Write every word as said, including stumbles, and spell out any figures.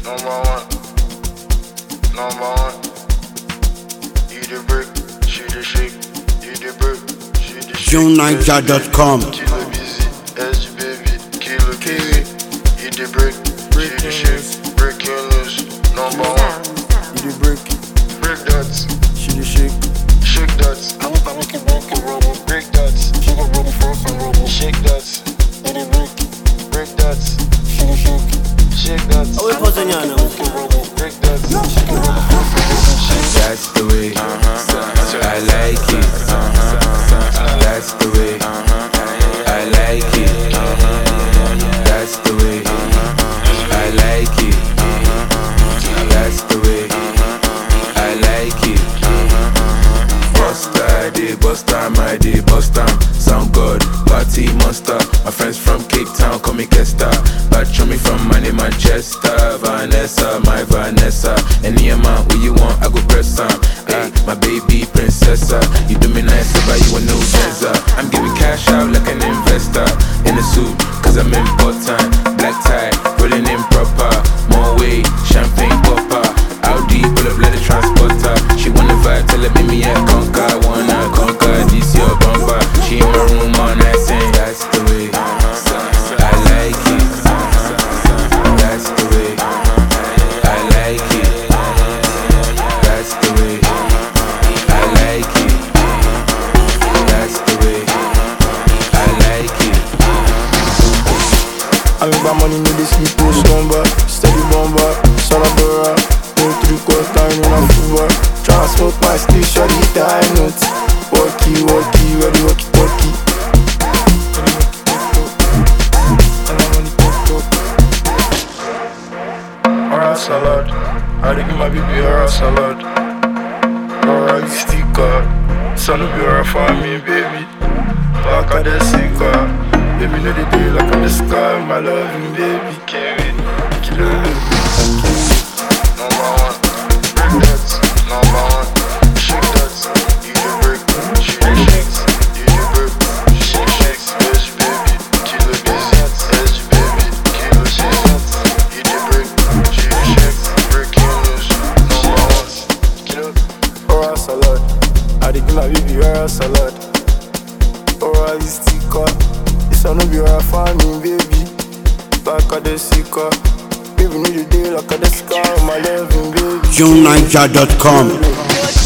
number one, number one. Eat the brick, she the shake. Eat the brick, she the shake. June Niger dot com. Kilo busy, S G baby, kilo busy. Eat the brick, she the shake. Breaking loose, number one. Eat the brick, Break dots, she the shake. shake dots. I want to make it break it ready. Break dots, she the ready for some ready. Shake dots, eat the brick. Break dots, she the shake. Shake dots. How we posing ya now? Break dots, she the ready for some ready. Shake That's the way I like it. That's the way I like it. That's the way I like it. That's the way I like it. Busta, they busta, my day busta. Sound good, party monster. My friends from Cape Town call me Kesta. But show me from money Manchester. Vanessa, my Vanessa. Any amount where you want, I go press some. Hey, my baby princess. You do me nice, but you a no dancer. I'm giving cash out like an investor. In a suit, cause I'm important. Black tie, rolling in proper. More weight, champagne popper. Audi, pull up, let it transporter. She wanna vibe, tell her, meet me at Conquer. Wanna conquer, this your bumper. She in my room all night saying, that's the way I like it. That's the way I like it. That's the way I like it. That's the way I like it. I make my money, need this sleep, no slumber. Steady bomber, son of a rap. No three quarter in a football. Tryna smoke my stick, shorty hit the high notes. Walkie, walkie, ready, walkie, talkie. Alright, salad. I dey give my baby alright salad. Alright, sticker. Son of your for me, baby. Back at the sicker. Baby, know the day like I'm the sky, my loving baby. Can't wait, kill it. number one. Break dots, number one. Shake dots, eat the brick. She the shakes, eat the brick. She the shakes, S G baby, kilo busy. S G baby, kilo shake dots. Eat the brick, she the shakes. Breaking loose, number one. Kilo. Alright, salad. I dey give my baby alright salad. Alright, sticker. This one no be alright for me, baby. Back at the sicker. Baby, know the day like a the sky, my loving baby. June Niger dot com.